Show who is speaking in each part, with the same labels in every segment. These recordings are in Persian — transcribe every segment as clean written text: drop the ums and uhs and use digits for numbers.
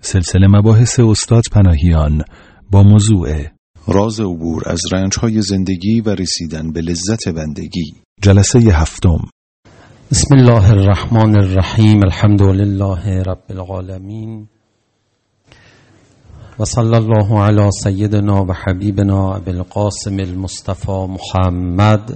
Speaker 1: سلسله مباحث استاد پناهیان با موضوع راز عبور از رنج‌های زندگی و رسیدن به لذت بندگی، جلسه 7.
Speaker 2: بسم الله الرحمن الرحیم. الحمد لله رب العالمین و صلی الله علی سیدنا و حبیبنا ابی القاسم المصطفى محمد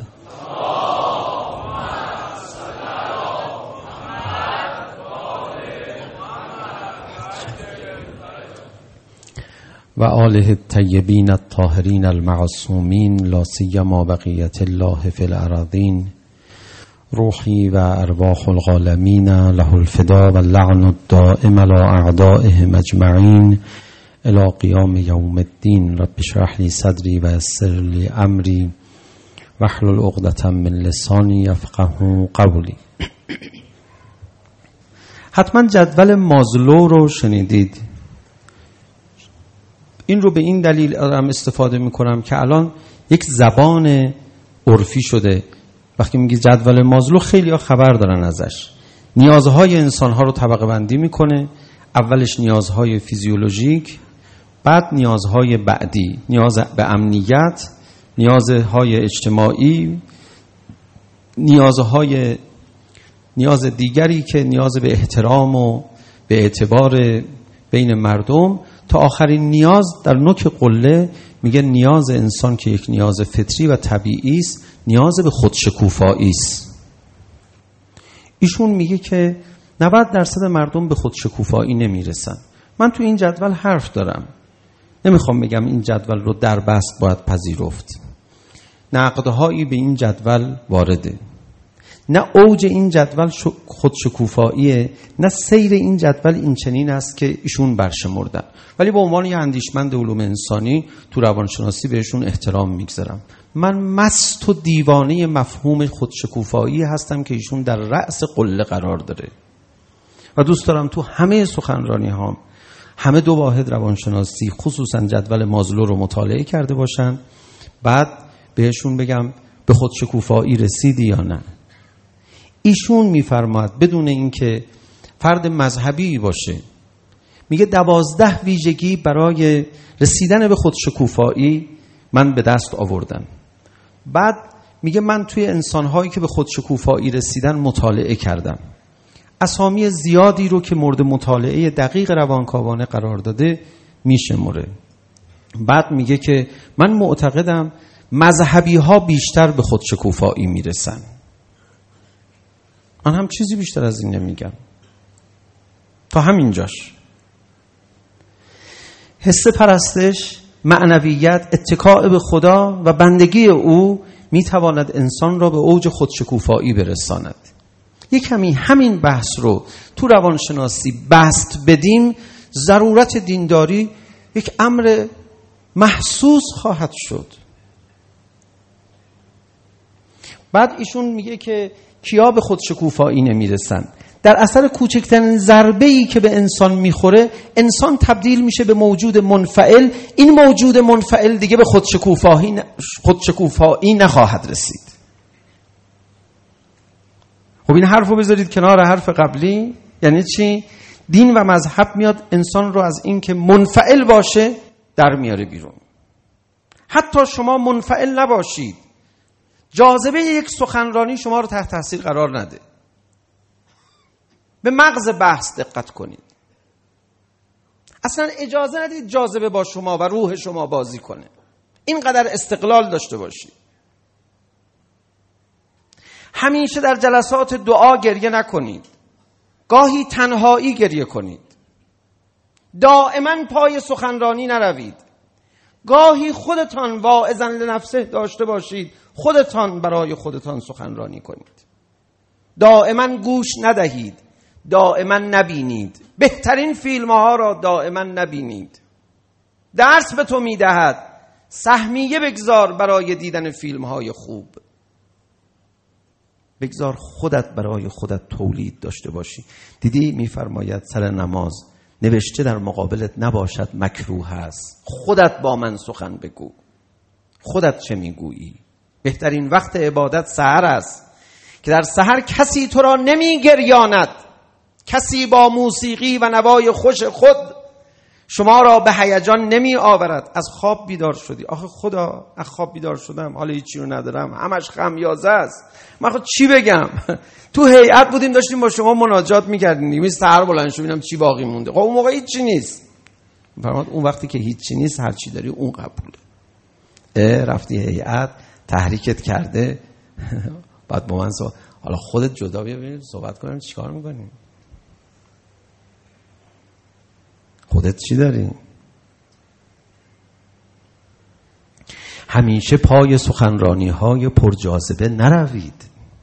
Speaker 2: و آله الطیبین الطاهرین المعصومین لا سیما بقیت الله فی الارضین. روحی و ارواح العالمین له الفدا و اللعن الدائم علی اعدائهم اجمعین الی قیام یوم الدین. رب اشرح لی صدری و یسر لی امری واحلل عقدة من لسانی یفقهوا قولی. حتما جدول مازلو رو شنیدید. این رو به این دلیل دارم استفاده میکنم که الان یک زبان عرفی شده. وقتی میگی جدول مازلو خیلی ها خبر دارن ازش. نیازهای انسانها رو طبقه بندی میکنه. اولش نیازهای فیزیولوژیک، بعد نیازهای بعدی، نیاز به امنیت، نیازهای اجتماعی، نیاز دیگری که نیاز به احترام و به اعتبار بین مردم، تا آخرین نیاز در نوک قله میگه نیاز انسان که یک نیاز فطری و طبیعی است، نیاز به خودشکوفایی است. ایشون میگه که 90% مردم به خودشکوفایی نمیرسن. من تو این جدول حرف دارم، نمیخوام بگم این جدول رو در بست باید پذیرفت. نقدهایی به این جدول وارده. نه اوج این جدول خودشکوفاییه، نه سیر این جدول این چنین است که ایشون برشمردن. ولی به عنوان یه اندیشمند علوم انسانی تو روانشناسی بهشون احترام میگذارم. من مست و دیوانه مفهوم خودشکوفایی هستم که ایشون در رأس قله قرار داره و دوست دارم تو همه سخنرانی هام همه دو واحد روانشناسی خصوصا جدول مازلو رو مطالعه کرده باشن، بعد بهشون بگم به خودشکوفایی رسیدی یا نه. ایشون میفرماید بدون اینکه فرد مذهبی باشه، میگه 12 ویژگی برای رسیدن به خودشکوفایی من به دست آوردم. بعد میگه من توی انسانهایی که به خودشکوفایی رسیدن مطالعه کردم. اسامی زیادی رو که مورد مطالعه دقیق روانکاوانه قرار داده میشمره. بعد میگه که من معتقدم مذهبی ها بیشتر به خودشکوفایی میرسن. من هم چیزی بیشتر از این نمیگم. تا همینجاش. حس پرستش، معنویت، اتکاء به خدا و بندگی او میتواند انسان را به اوج خودشکوفایی برساند. یک کمی همین بحث رو تو روانشناسی بست بدیم، ضرورت دینداری یک امر محسوس خواهد شد. بعد ایشون میگه که کیا به خودشکوفایی نمیرسن؟ در اثر کوچکترین ضربه‌ای که به انسان میخوره، انسان تبدیل میشه به موجود منفعل. این موجود منفعل دیگه به خودشکوفایی نخواهد رسید. خب این حرف رو بذارید کنار حرف قبلی. یعنی چی؟ دین و مذهب میاد انسان رو از این که منفعل باشه در میاره بیرون. حتی شما منفعل نباشید، جاذبه یک سخنرانی شما رو تحت تاثیر قرار نده. به مغز بحث دقت کنید. اصلا اجازه ندید جاذبه با شما و روح شما بازی کنه. اینقدر استقلال داشته باشید. همیشه در جلسات دعا گریه نکنید. گاهی تنهایی گریه کنید. دائما پای سخنرانی نروید. گاهی خودتان واعظاً لنفسه داشته باشید. خودتان برای خودتان سخنرانی کنید. دائما گوش ندهید. دائما نبینید. بهترین فیلم ها را دائما نبینید. درس به تو میدهد. سهمیه بگذار برای دیدن فیلم های خوب. بگذار خودت برای خودت تولید داشته باشی. دیدی میفرماید سر نماز نوشته در مقابلت نباشد مکروه است. خودت با من سخن بگو. خودت چه میگویی؟ بهترین وقت عبادت سحر است که در سحر کسی تو را نمیگریاند. کسی با موسیقی و نوای خوش خود شما را به هیجان نمی آورد. از خواب بیدار شدی. آخه خدا از خواب بیدار شدم حالا هیچی رو ندارم، همش خمیازه است، من خود چی بگم؟ تو هیئت بودیم داشتیم با شما مناجات میکردیم، نیمی سحر بلند شو ببینم چی باقی مونده. خب اون موقع هیچی نیست. فرمود اون وقتی که هیچی نیست هر چی داری اون قبوله. رفتی هیئت تحریکت کرده بعد با من حالا خودت جدا بیا صحبت کنیم چیکار میکنیم؟ خودت چی داری؟ همیشه پای سخنرانی های پرجاذبه نروید.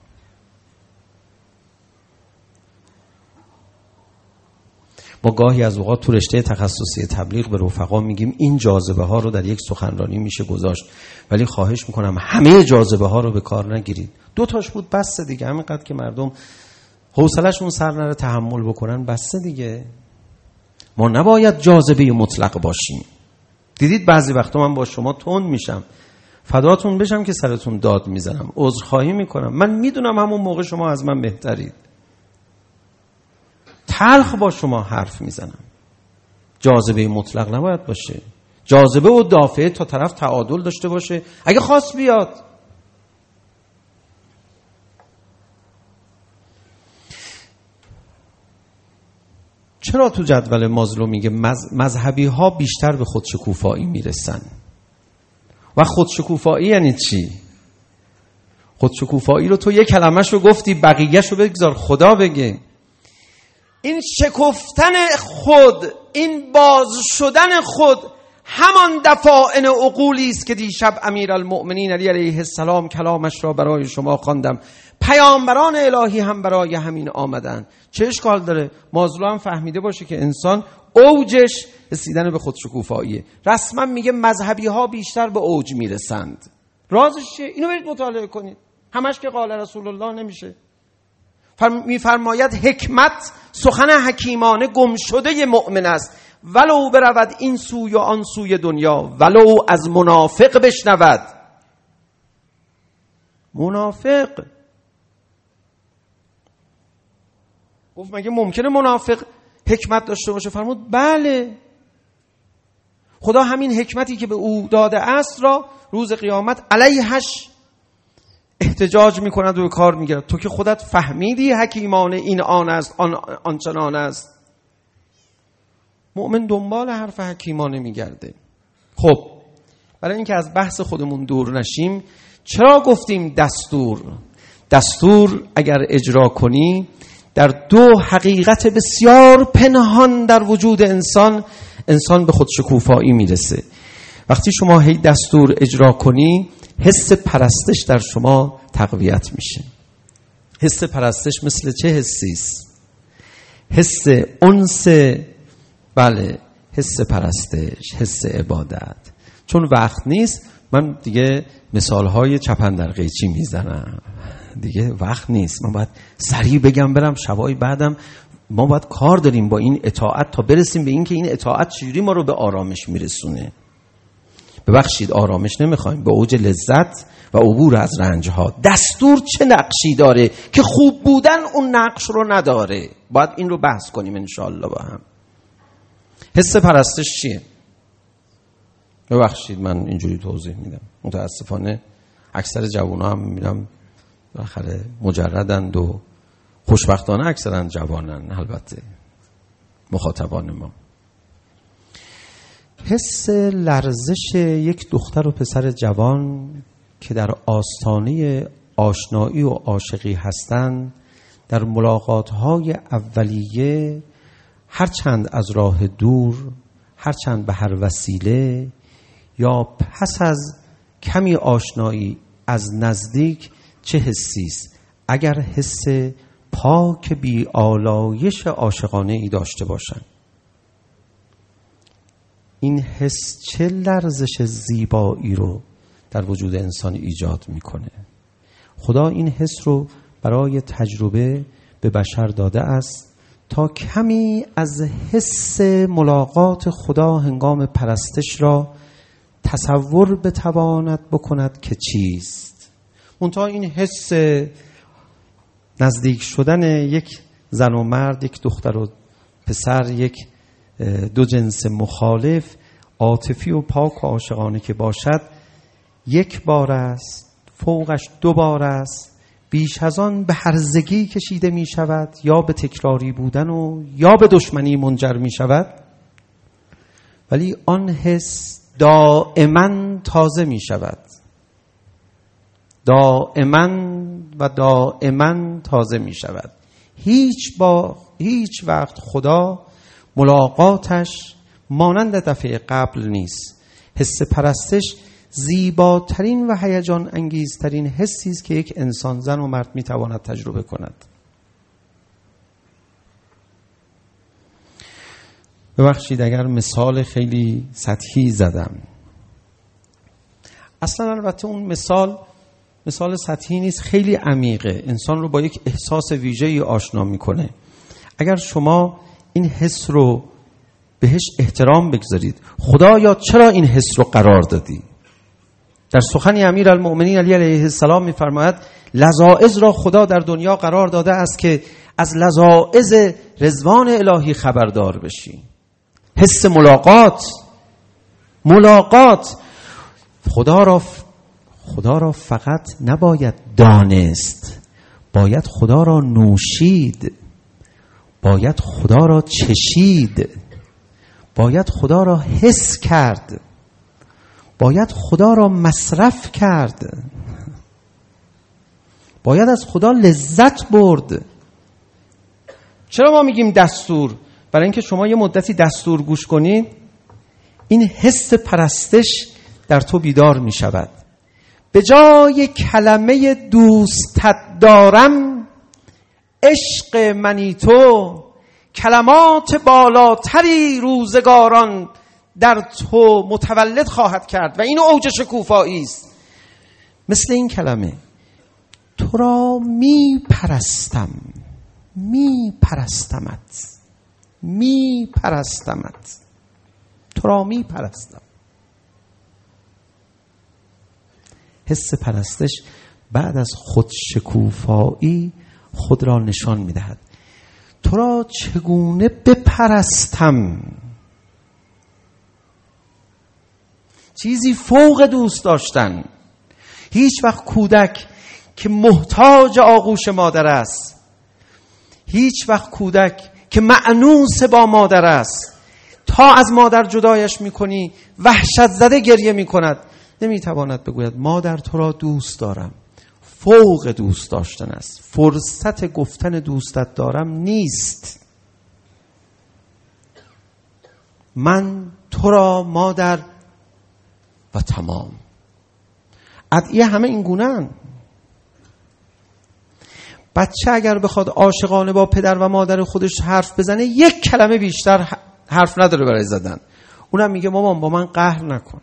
Speaker 2: ما گاهی از اوقات تو رشته تخصصی تبلیغ به رفقا میگیم این جاذبه ها رو در یک سخنرانی میشه گذاشت، ولی خواهش میکنم همه جاذبه ها رو به کار نگیرید. 2 تاش بود بسته دیگه، همینقدر که مردم حوصله‌شون سر نره تحمل بکنن بسته دیگه. ما نباید جاذبه مطلق باشیم. دیدید بعضی وقتا من با شما تند میشم، فداتون بشم که سرتون داد میزنم، عذرخواهی میکنم، من میدونم همون موقع شما از من بهترید، تلخ با شما حرف میزنم. جاذبه مطلق نباید باشه. جاذبه و دافعه تا طرف تعادل داشته باشه، اگه خواست بیاد. چرا تو جدول مازلو میگه مذهبی ها بیشتر به خودشکوفایی میرسن؟ و خودشکوفایی یعنی چی؟ خودشکوفایی رو تو یک کلمه‌شو گفتی، بقیه‌شو بگذار خدا بگه. این شکفتن خود، این باز شدن خود، همان دفاعن عقولی است که دیشب امیرالمؤمنین علی علیه السلام کلامش را برای شما خواندم. پیامبران الهی هم برای همین آمدن. چه اشکال داره؟ مازلو هم فهمیده باشه که انسان اوجش رسیدن به خودشکوفاییه. رسما میگه مذهبی ها بیشتر به اوج میرسند. رازش چیه؟ اینو برید مطالعه کنید. همش که قال رسول الله نمیشه. میفرماید حکمت سخن حکیمانه گم شده مؤمن است، ولو برود این سوی و آن سوی دنیا، ولو از منافق بشنود. منافق گفت مگه ممکنه منافق حکمت داشته باشه؟ فرمود بله. خدا همین حکمتی که به او داده است را روز قیامت علیهش احتجاج میکند و به کار میگیرد. تو که خودت فهمیدی حکیمانه این آن است، آن چنان است. مؤمن دنبال حرف حکیمانه میگرده. خب برای اینکه از بحث خودمون دور نشیم، چرا گفتیم دستور اگر اجرا کنی در 2 حقیقت بسیار پنهان در وجود انسان به خودشکوفایی میرسه. وقتی شما هی دستور اجرا کنی، حس پرستش در شما تقویت میشه. حس پرستش مثل چه حسی است؟ حس انس، بله، حس پرستش، حس عبادت. چون وقت نیست من دیگه مثالهای چپن در قیچی میزنم، دیگه وقت نیست. من باید سریع بگم برم، شبای بعدم ما باید کار داریم با این اطاعت تا برسیم به این که این اطاعت چجوری ما رو به آرامش میرسونه. ببخشید آرامش نمیخوایم، به اوج لذت و عبور از رنجها. دستور چه نقشی داره که خوب بودن اون نقش رو نداره؟ باید این رو بحث کنیم انشاءالله با هم. حس پرستش چیه؟ ببخشید من اینجوری توضیح میدم، متاسفانه اکثر جوانها هم میبینم بالاخره مجردند و خوشبختانه اکثرا جوانن، البته مخاطبان ما. حس لرزش یک دختر و پسر جوان که در آستانه آشنایی و عاشقی هستند، در ملاقات‌های اولیه، هرچند از راه دور، هرچند به هر وسیله، یا پس از کمی آشنایی از نزدیک، چه حسی است؟ اگر حس پاک بی آلایش عاشقانه ای داشته باشند، این حس چه لرزش زیبایی رو در وجود انسان ایجاد میکنه. خدا این حس رو برای تجربه به بشر داده است تا کمی از حس ملاقات خدا هنگام پرستش را تصور بتواند بکند که چیست. منتها این حس نزدیک شدن یک زن و مرد، یک دختر و پسر، یک دو جنس مخالف عاطفی و پاک و عاشقانه که باشد یک بار است، فوقش دو بار است، بیش از آن به هرزگی کشیده می شود یا به تکراری بودن و یا به دشمنی منجر می شود، ولی آن حس دائما تازه می شود، دائما تازه می شود. هیچ وقت خدا ملاقاتش مانند دفعه قبل نیست. حس پرستش زیباترین و هیجان انگیزترین حسی است که یک انسان، زن و مرد، میتواند تجربه کند. ببخشید اگر مثال خیلی سطحی زدم. اصلا البته اون مثال سطحی نیست، خیلی عمیقه، انسان رو با یک احساس ویژه‌ای آشنا میکنه. اگر شما این حس رو بهش احترام بگذارید، خدایا چرا این حس رو قرار دادی؟ در سخن امیرالمؤمنین علی علیه السلام می‌فرماید لذائذ را خدا در دنیا قرار داده است که از لذائذ رضوان الهی خبردار بشی. حس ملاقات خدا را فقط نباید دانست، باید خدا را نوشید، باید خدا را چشید، باید خدا را حس کرد، باید خدا را مصرف کرد، باید از خدا لذت برد. چرا ما میگیم دستور؟ برای اینکه شما یه مدتی دستور گوش کنید، این حس پرستش در تو بیدار می شود. به جای کلمه دوستت دارم، عشق منی تو، کلمات بالاتری روزگاران در تو متولد خواهد کرد و این اوج شکوفایی است. مثل این کلمه تو را میپرستمت، تو را میپرستم. حس پرستش بعد از خودشکوفایی خود را نشان میدهد. تو را چگونه بپرستم؟ چیزی فوق دوست داشتن. هیچ وقت کودک که محتاج آغوش مادر است، هیچ وقت کودک که مأنوس با مادر است، تا از مادر جدایش میکنی وحشت زده گریه میکند، نمیتواند بگوید مادر تو را دوست دارم. فوق دوست داشتن است. فرصت گفتن دوستت دارم نیست. من تو را مادر و تمام. ادعیه همه این گونه‌اند. بچه اگر بخواد عاشقانه با پدر و مادر خودش حرف بزنه، یک کلمه بیشتر حرف نداره برای زدن. اونم میگه مامان با من قهر نکن.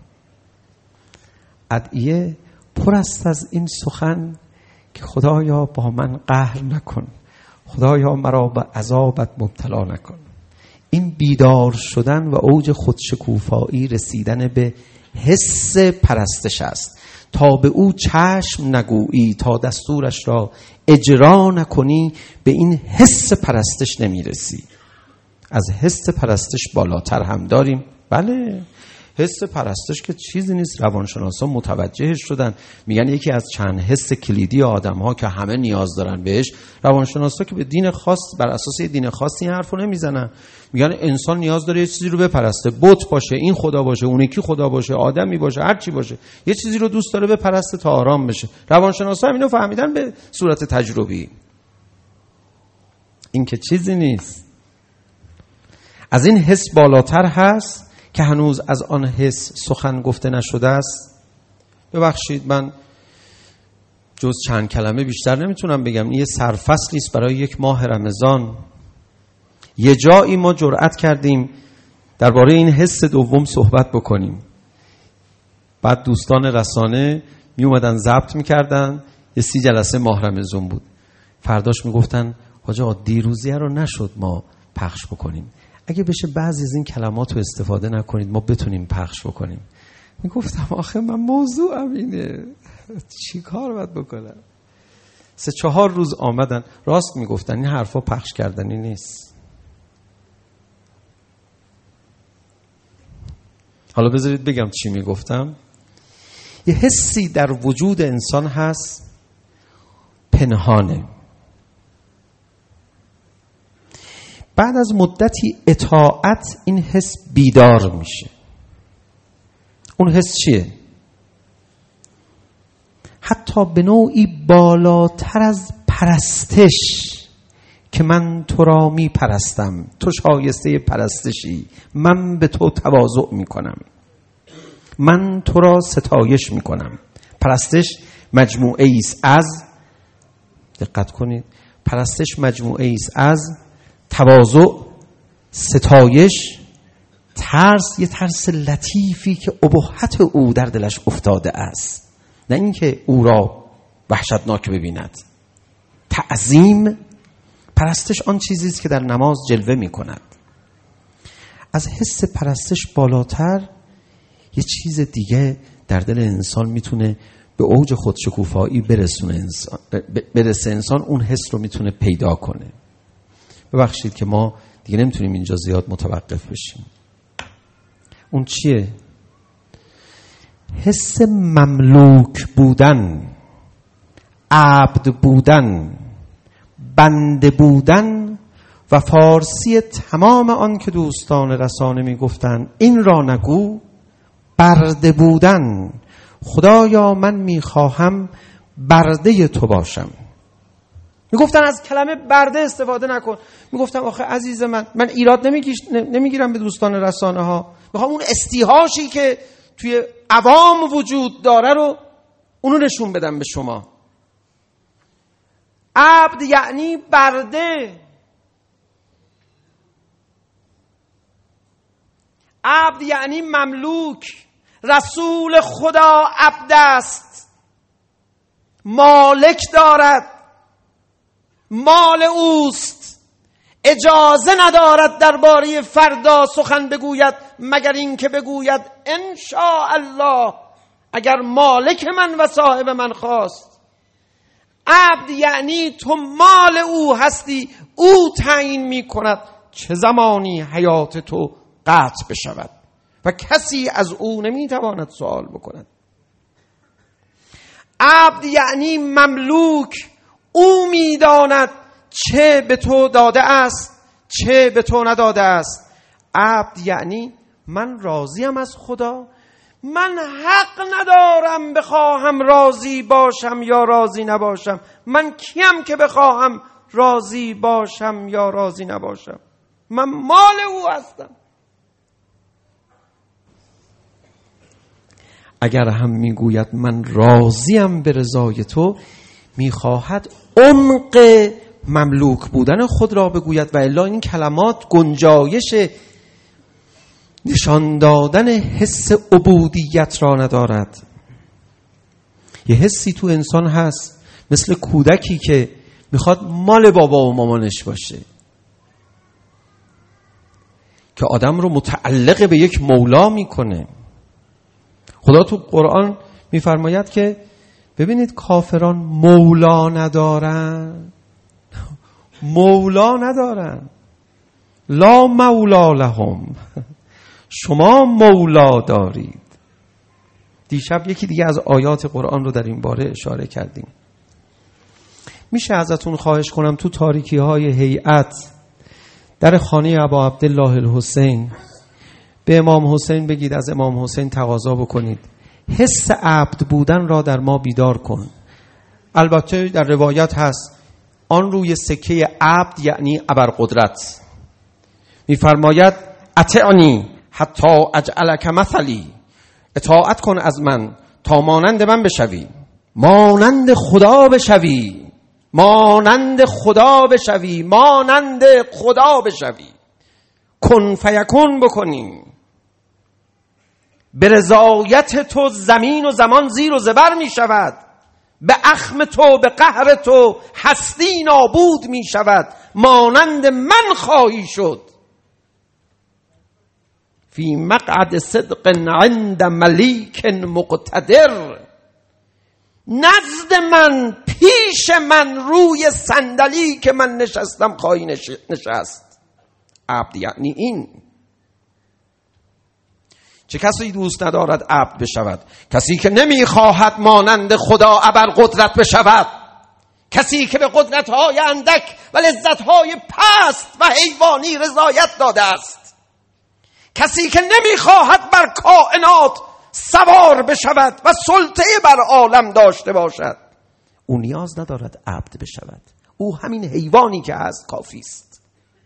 Speaker 2: ادعیه پر است از این سخن که خدایا با من قهر نکن، خدایا مرا به عذابت مبتلا نکن. این بیدار شدن و اوج خودشکوفایی رسیدن به حس پرستش است. تا به او چشم نگویی، تا دستورش را اجرا نکنی، به این حس پرستش نمیرسی. از حس پرستش بالاتر هم داریم. بله، حس پرستش که چیزی نیست. روانشناسا متوجهش شدن، میگن یکی از چند حس کلیدی آدم‌ها که همه نیاز دارن بهش. روانشناسا که به دین خاص، بر اساس دین خاصی این حرفو نمیزنن، میگن انسان نیاز داره یه چیزی رو بپرسته، بت باشه، این خدا باشه، اون یکی خدا باشه، آدمی باشه، هر چی باشه، یه چیزی رو دوست داره بپرسته تا آرام بشه. روانشناسا هم اینو فهمیدن به صورت تجربی. این که چیزی نیست. از این حس بالاتر هست که هنوز از آن حس سخن گفته نشده است. ببخشید من جز چند کلمه بیشتر نمیتونم بگم. این یه سرفصلی است برای یک ماه رمضان. یه جایی ما جرأت کردیم درباره این حس دوم صحبت بکنیم. بعد دوستان رسانه می اومدن ضبط میکردن. یه 30 جلسه ماه رمضان بود. فرداش میگفتن حاج آقا دیروزیه رو نشد ما پخش بکنیم. اگه بشه بعضی از این کلمات رو استفاده نکنید ما بتونیم پخش بکنیم. میگفتم آخه من موضوعم اینه، چی کار باید بکنم؟ 3-4 روز آمدن، راست میگفتن این حرفا پخش کردنی نیست. حالا بذارید بگم چی میگفتم. یه حسی در وجود انسان هست پنهانه، بعد از مدتی اطاعت این حس بیدار میشه. اون حس چیه؟ حتی به نوعی بالاتر از پرستش، که من تو را می پرستم، تو شایسته پرستشی، من به تو تواضع می کنم، من تو را ستایش می کنم. پرستش مجموعه ایست از، دقت کنید، پرستش مجموعه ایست از تواضع، ستایش، ترس، یه ترس لطیفی که ابهت او در دلش افتاده است، نه اینکه او را وحشتناک ببیند. تعظیم، پرستش آن چیزی است که در نماز جلوه می کند. از حس پرستش بالاتر یه چیز دیگه در دل انسان میتونه به اوج خودشکوفایی برسه انسان اون حس رو میتونه پیدا کنه. ببخشید که ما دیگه نمیتونیم اینجا زیاد متوقف بشیم. اون چیه؟ حس مملوک بودن، عبد بودن، بنده بودن و فارسی تمام آن که دوستان رسانه میگفتن این را نگو، برده بودن. خدایا من میخواهم برده تو باشم. میگفتن از کلمه برده استفاده نکن. میگفتم آخه عزیز من ایراد نمیگیرم به دوستان رسانه ها، میخوام اون استیحاشی که توی عوام وجود داره رو اونو نشون بدم به شما. عبد یعنی برده، عبد یعنی مملوک. رسول خدا عبد است، مالک دارد، مال اوست، اجازه ندارد درباره فردا سخن بگوید مگر این که بگوید ان شاء الله، اگر مالک من و صاحب من خواست. عبد یعنی تو مال او هستی، او تعیین می کند چه زمانی حیات تو قطع بشود و کسی از او نمی تواند سوال بکند. عبد یعنی مملوک، او می داند چه به تو داده است چه به تو نداده است. عبد یعنی من راضیم از خدا، من حق ندارم بخواهم راضی باشم یا راضی نباشم. من کیم که بخواهم راضی باشم یا راضی نباشم؟ من مال او هستم. اگر هم میگوید من راضیم به رضای تو، میخواهد عمق مملوک بودن خود را بگوید و الا این کلمات گنجایش نشان دادن حس عبودیت را ندارد. یه حسی تو انسان هست مثل کودکی که میخواد مال بابا و مامانش باشه، که آدم رو متعلق به یک مولا میکنه. خدا تو قرآن میفرماید که ببینید کافران مولا ندارن، مولا ندارن، لا مولا لهم، شما مولا دارید. دیشب یکی دیگه از آیات قرآن رو در این باره اشاره کردیم. میشه ازتون خواهش کنم تو تاریکی های هیئت در خانه ابا عبدالله الحسین به امام حسین بگید از امام حسین تقاضا بکنید حس عبد بودن را در ما بیدار کن. البته در روایت هست آن روی سکه عبد یعنی ابرقدرت میفرماید اطعنی حتی اجعلک مثلی، اطاعت کن از من تا مانند من بشوی، مانند خدا بشوی، مانند خدا بشوی، مانند خدا بشوی. کن فیکون بکنیم. به رضایت تو زمین و زمان زیر و زبر می شود، به اخم تو به قهر تو هستی نابود می شود، مانند من خواهی شد. فی مقعد صدق عند ملیک مقتدر، نزد من، پیش من، روی صندلی که من نشستم خواهی نشست. عبد یعنی این. چه کسی دوست ندارد عبد بشود؟ کسی که نمیخواهد مانند خدا ابرقدرت بشود، کسی که به قدرت‌های اندک و لذت‌های پست و حیوانی رضایت داده است، کسی که نمیخواهد بر کائنات سوار بشود و سلطه بر عالم داشته باشد، او نیاز ندارد عبد بشود. او همین حیوانی که هست کافی است.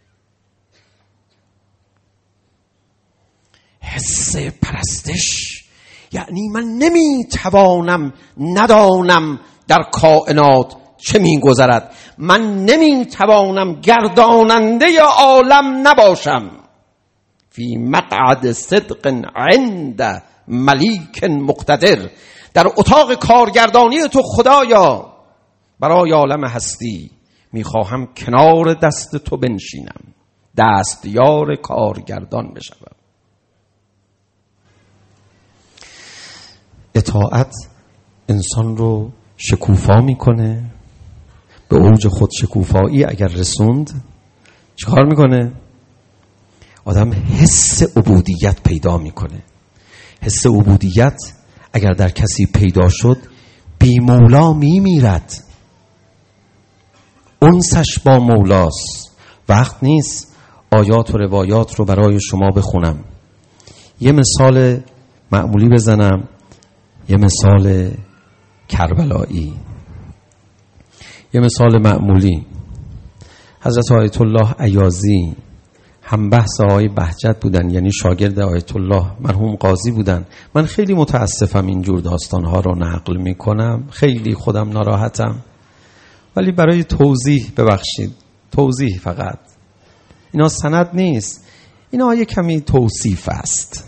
Speaker 2: حس پرستش یعنی من نمیتوانم ندانم در کائنات چه میگذرد، من نمیتوانم گرداننده عالم نباشم. فی مقعد صدق عند ملیک مقتدر، در اتاق کارگردانی تو خدایا برای عالم هستی میخواهم کنار دست تو بنشینم، دستیار کارگردان بشم. اطاعت انسان رو شکوفا میکنه. به اوج خود شکوفایی اگر رسوند چیکار میکنه؟ آدم حس عبودیت پیدا میکنه. حس عبودیت اگر در کسی پیدا شد بی مولا میمیرد. انسش با مولاست. وقت نیست آیات و روایات رو برای شما بخونم. یه مثال معمولی بزنم، یه مثال کربلایی، یه مثال معمولی. حضرت آیت الله ایازی هم بحث آقای بهجت بودن، یعنی شاگرد آیت الله مرحوم قاضی بودن. من خیلی متاسفم اینجور داستانها رو نقل میکنم، خیلی خودم ناراحتم، ولی برای توضیح، ببخشید توضیح فقط، اینا سند نیست، اینا یه کمی توصیف است.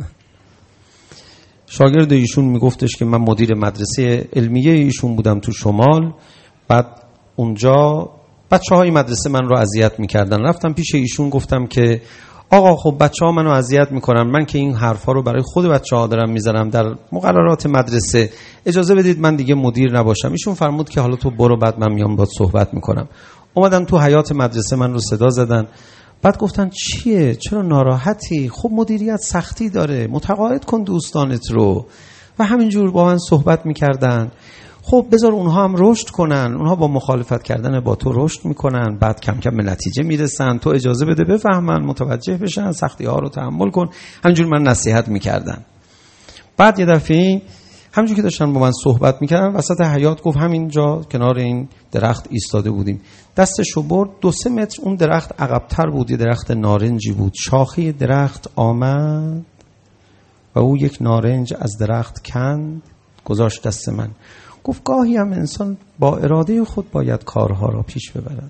Speaker 2: شاگرد ایشون میگفتش که من مدیر مدرسه علمیه ایشون بودم تو شمال، بعد اونجا بچه‌های مدرسه من رو اذیت میکردن. رفتم پیش ایشون گفتم که آقا خب بچه‌ها منو اذیت میکنن، من که این حرفا رو برای خود بچه‌ها دارم میذارم در مقررات مدرسه، اجازه بدید من دیگه مدیر نباشم. ایشون فرمود که حالا تو برو، بعد من میام باهات صحبت میکنم. اومدن تو حیاط مدرسه من رو صدا زدن، بعد گفتن چیه؟ چرا ناراحتی؟ خب مدیریت سختی داره، متقاعد کن دوستانت رو. و همینجور با من صحبت میکردن. خب بذار اونها هم رشد کنن، اونها با مخالفت کردن با تو رشد میکنن، بعد کم کم به نتیجه میرسن، تو اجازه بده بفهمن، متوجه بشن، سختی ها رو تحمل کن. همینجور من نصیحت میکردن. بعد یه دفعه همینجور که داشتن با من صحبت میکردن، وسط حیاط گفت همینجا کنار این درخت ایستاده بودیم، دستشو برد 2-3 متر اون درخت عقب‌تر بود، یه درخت نارنجی بود، شاخه درخت آمد و او یک نارنج از درخت کند گذاشت دست من. گفت گاهی هم انسان با اراده خود باید کارها را پیش ببرد.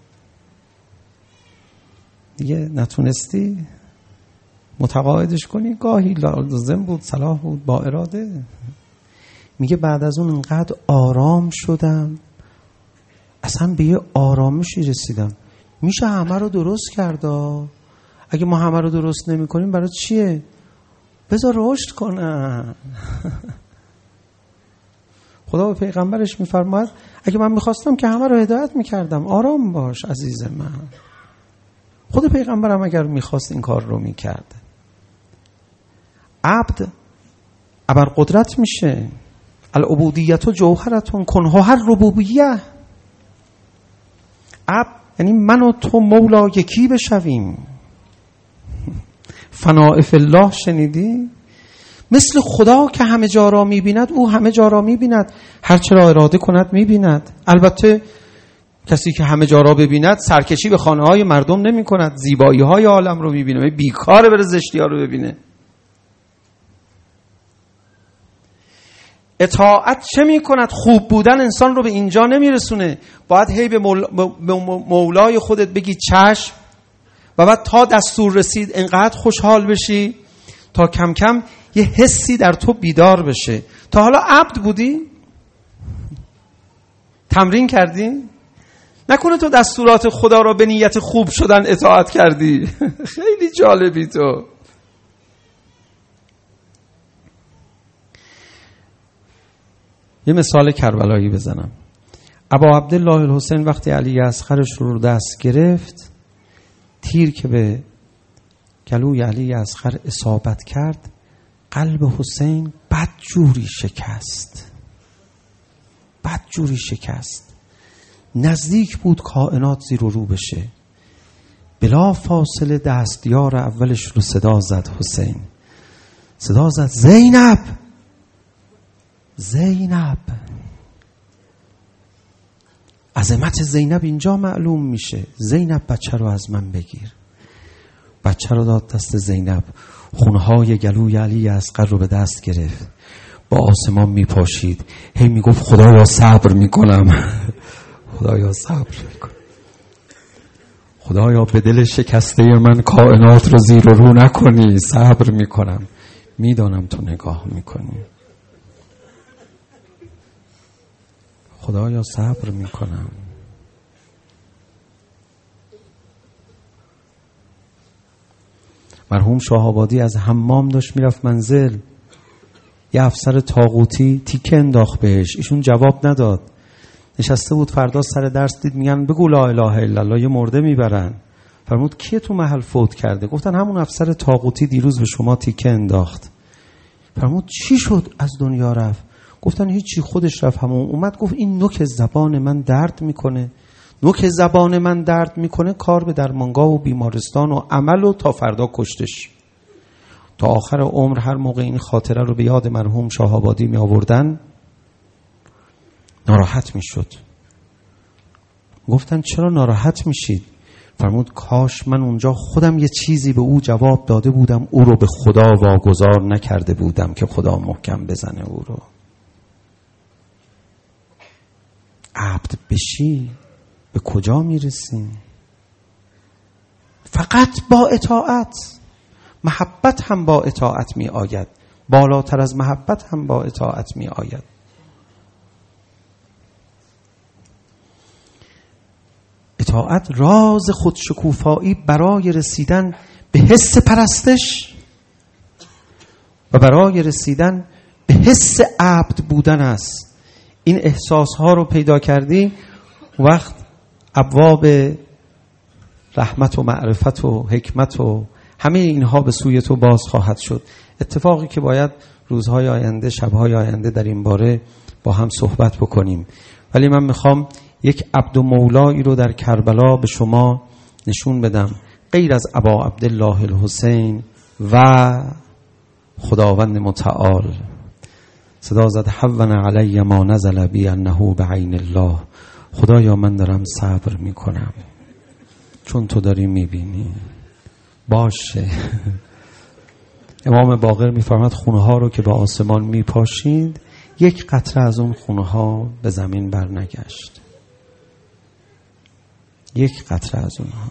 Speaker 2: دیگه نتونستی متقاعدش کنی، گاهی لازم بود، صلاح بود، با اراده. میگه بعد از اون انقدر آرام شدم، اصلا به یه آرامشی رسیدم. میشه همه رو درست کرد. اگه ما همه رو درست نمی کنیم برای چیه؟ بذار رشد کنن. خدا به پیغمبرش میفرماید اگه من میخواستم که همه رو هدایت میکردم، آرام باش عزیز من. خود پیغمبرم اگر میخواست این کار رو میکرد. عبد ابرقدرت میشه. العبودیت جوهرتون کنها هر ربوبیه. عبد یعنی من و تو مولا یکی بشویم. فناء فی الله شنیدی؟ مثل خدا که همه جا را میبیند، او همه جا را میبیند، هر چه را اراده کند میبیند. البته کسی که همه جا را ببیند سرکشی به خانه های مردم نمی کند، زیبایی های عالم رو میبینه، بیکاره بره زشتی ها رو ببینه. اطاعت چه می کند؟ خوب بودن انسان رو به اینجا نمیرسونه. باید هی به مولای خودت بگی چشم، و بعد تا دستور رسید انقدر خوشحال بشی تا کم کم یه حسی در تو بیدار بشه. تا حالا عبد بودی؟ تمرین کردی؟ نکنه تو دستورات خدا را به نیت خوب شدن اطاعت کردی؟ خیلی جالبی تو. یه مثال کربلایی بزنم. ابا عبدالله الحسین وقتی علی اصغرش رو دست گرفت، تیر که به گلوی علی اصغر اصابت کرد، قلب حسین بدجوری شکست. نزدیک بود کائنات زیر و رو بشه. بلا فاصله دستیار اولش رو صدا زد حسین. صدا زد زینب. عظمت زینب اینجا معلوم میشه. زینب بچه رو از من بگیر. بچه رو داد دست زینب. خونهای گلوی علی اصغر رو به دست گرفت. با آسمان میپاشید. هی میگفت خدایا صبر میکنم. خدایا به دل شکسته من کائنات رو زیر و رو نکنی. صبر میکنم. میدانم تو نگاه میکنی. خدایا صبر میکنم. مرحوم شاه آبادی از حمام داشت میرفت منزل. یه افسر طاغوتی تیکه انداخت بهش. ایشون جواب نداد. نشسته بود فردا سر درس دید میگن بگو لا اله الا الله، یه مرده میبرن. فرمود کیه تو محل فوت کرده؟ گفتن همون افسر طاغوتی دیروز به شما تیکه انداخت. فرمود چی شد از دنیا رفت؟ گفتن هیچی، خودش رفت. همون اومد گفت این نوک زبان من درد میکنه. کار به درمانگاه و بیمارستان و عمل و تا فردا کشتش. تا آخر عمر هر موقع این خاطره رو به یاد مرحوم شاه آبادی می آوردن ناراحت می شد. گفتن چرا ناراحت میشید؟ فرمود کاش من اونجا خودم یه چیزی به او جواب داده بودم، او رو به خدا واگذار نکرده بودم که خدا محکم بزنه او رو. عبد بشی به کجا میرسیم؟ فقط با اطاعت. محبت هم با اطاعت می آید. بالاتر از محبت هم با اطاعت می آید. اطاعت راز خودشکوفایی برای رسیدن به حس پرستش و برای رسیدن به حس عبد بودن است. این احساس ها رو پیدا کردی وقت ابواب رحمت و معرفت و حکمت و همه اینها به سوی تو باز خواهد شد. اتفاقی که باید روزهای آینده، شبهای آینده در این باره با هم صحبت بکنیم. ولی من میخوام یک عبد و مولایی رو در کربلا به شما نشون بدم، غیر از ابا عبدالله الحسین و خداوند متعال. صدا زد حون علی ما نزل بی انه بعین الله. خدایا من دارم صبر میکنم چون تو داری میبینی. باشه. امام باقر میفرماد خونه ها رو که به آسمان میپاشید یک قطره از اون خونه ها به زمین بر نگشت. یک قطره از اونها.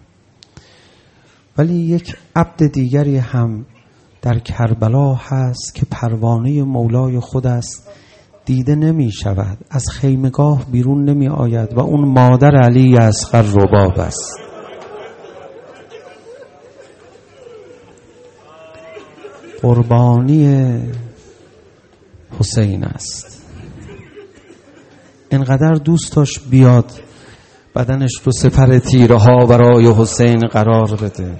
Speaker 2: ولی یک عبد دیگری هم در کربلا هست که پروانه مولای خود است، دیده نمی شود، از خیمگاه بیرون نمی آید و اون مادر علی اصغر رباب است. قربانی حسین است. اینقدر دوست داشت بیاد بدنش رو سپر تیره ها برای حسین قرار بده.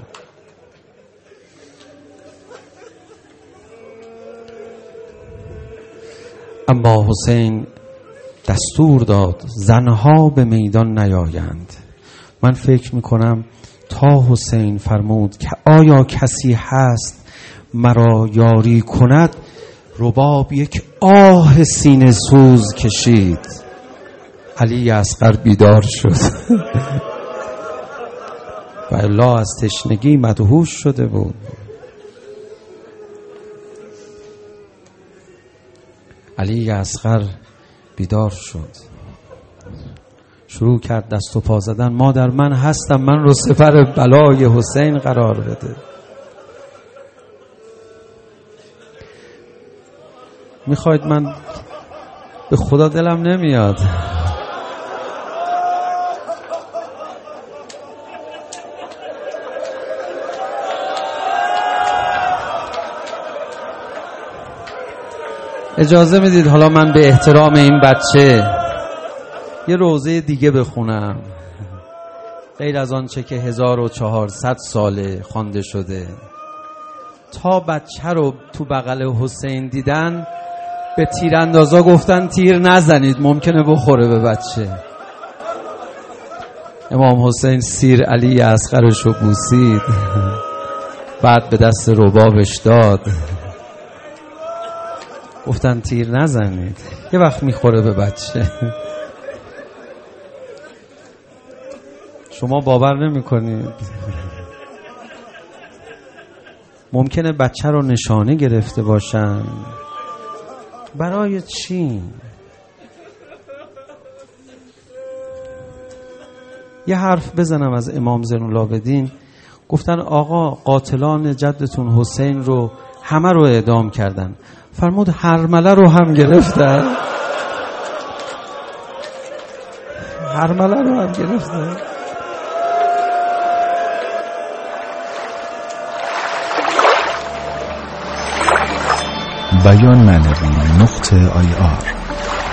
Speaker 2: اما حسین دستور داد زنها به میدان نیایند. من فکر میکنم تا حسین فرمود که آیا کسی هست مرا یاری کند، رباب یک آه سینه سوز کشید. علی اصغر بیدار شد و الا از تشنگی مدهوش شده بود. علی اصغر بیدار شد، شروع کرد دست و پا زدن. مادر من هستم، من رو سپر بلای حسین قرار بده. میخواید من به خدا دلم نمیاد. اجازه میدید حالا من به احترام این بچه یه روزه دیگه بخونم غیر از آنچه که 1400 ساله خوانده شده. تا بچه رو تو بغل حسین دیدن به تیراندازا گفتن تیر نزنید ممکنه بخوره به بچه. امام حسین سیر علی اصغرش رو بوسید، بعد به دست ربابش داد، گفتن تیر نزنید یه وقت میخوره به بچه. شما باور نمی کنید ممکنه بچه رو نشانه گرفته باشن. برای چی؟ یه حرف بزنم از امام زین العابدین. گفتن آقا قاتلان جدتون حسین رو همه رو اعدام کردن، فرمود هرمله رو هم گرفتن. هرمله رو هم گرفتن.
Speaker 1: بیان معنوی .ir